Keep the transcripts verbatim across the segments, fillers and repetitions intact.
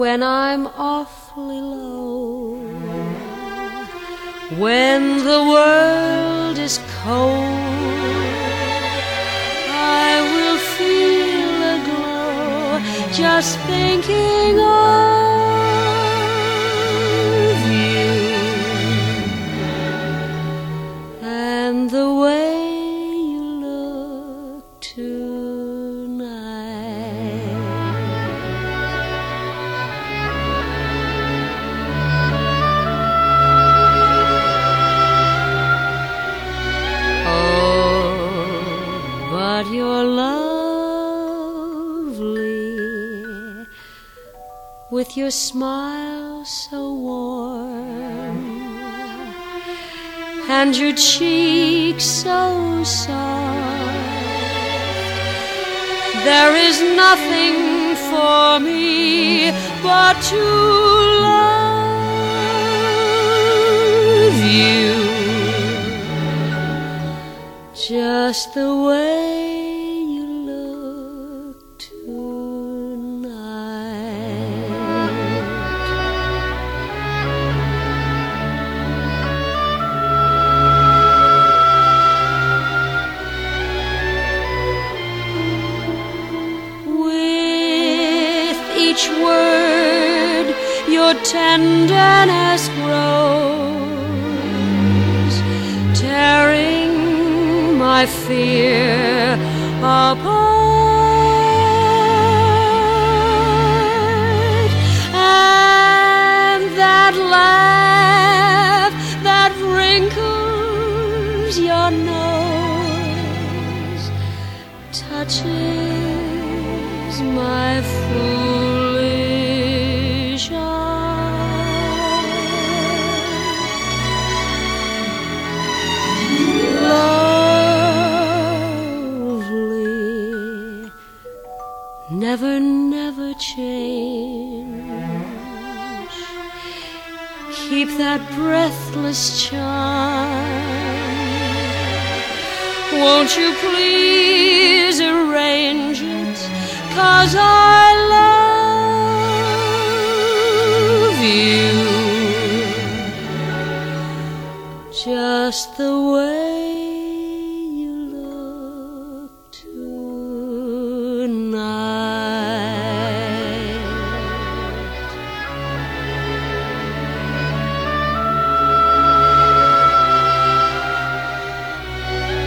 when I'm awfully low, when the world is cold, I will feel a glow just thinking of you and the way you look tonight. But you're lovely, with your smile so warm, and your cheeks so soft. There is nothing for me but to love you, just the way you look tonight. With each word your tenderness grows, tearing my fear apart, and that laugh that wrinkles your nose touches my foolish eyes. Never, never change. Keep that breathless charm. Won't you please arrange it? 'Cause I love you, just the way you look tonight.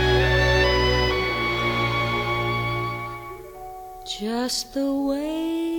Just the way